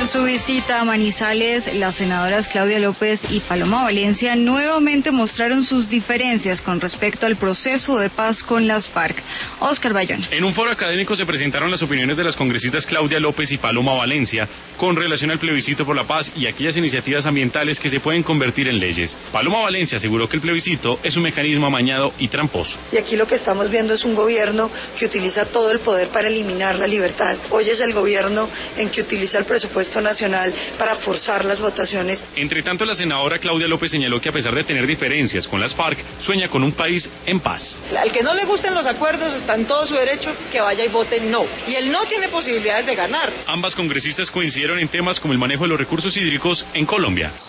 su visita a Manizales, las senadoras Claudia López y Paloma Valencia nuevamente mostraron sus diferencias con respecto al proceso de paz con las FARC. Oscar Bayón. En un foro académico se presentaron las opiniones de las congresistas Claudia López y Paloma Valencia con relación al plebiscito por la paz y aquellas iniciativas ambientales que se pueden convertir en leyes. Paloma Valencia aseguró que el plebiscito es un mecanismo amañado y tramposo. Y aquí lo que estamos viendo es un gobierno que utiliza todo el poder para eliminar la libertad. Hoy es el gobierno en que utiliza el presupuesto nacional para forzar las votaciones. Entre tanto, la senadora Claudia López señaló que a pesar de tener diferencias con las FARC, sueña con un país en paz. Al que no le gusten los acuerdos está en todo su derecho que vaya y vote no. Y el no tiene posibilidades de ganar. Ambas congresistas coincidieron en temas como el manejo de los recursos hídricos en Colombia.